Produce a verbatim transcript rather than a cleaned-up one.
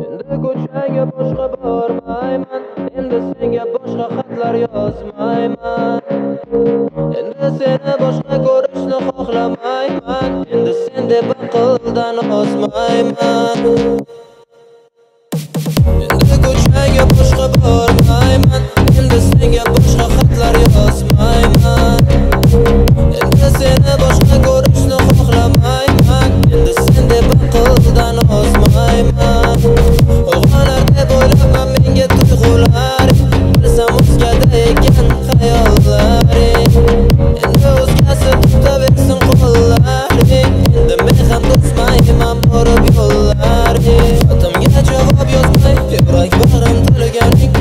Endi ko'chaga boshqa bormayman, endi senga boshqa xatlar yozmayman. Endi seni boshqa ko'rishni xohlamayman, endi sen deb aqldan ozmayman. Endi ko'chaga boshqa bormayman, endi senga boshqa xatlar yozmayman. Endi seni boshqa ko'rishni xohlamayman, endi sen deb aqldan ozmayman. O'g'onar deb o'ylabman menga tuyg'ularing, bilsam o'zgada ekan xayollaring. Endi o'zgasi tutaversin qo'llaring, endi men ham to'smayman borib yo'llaring. Xatimga javob yozmay yurak bag'rim to'lganing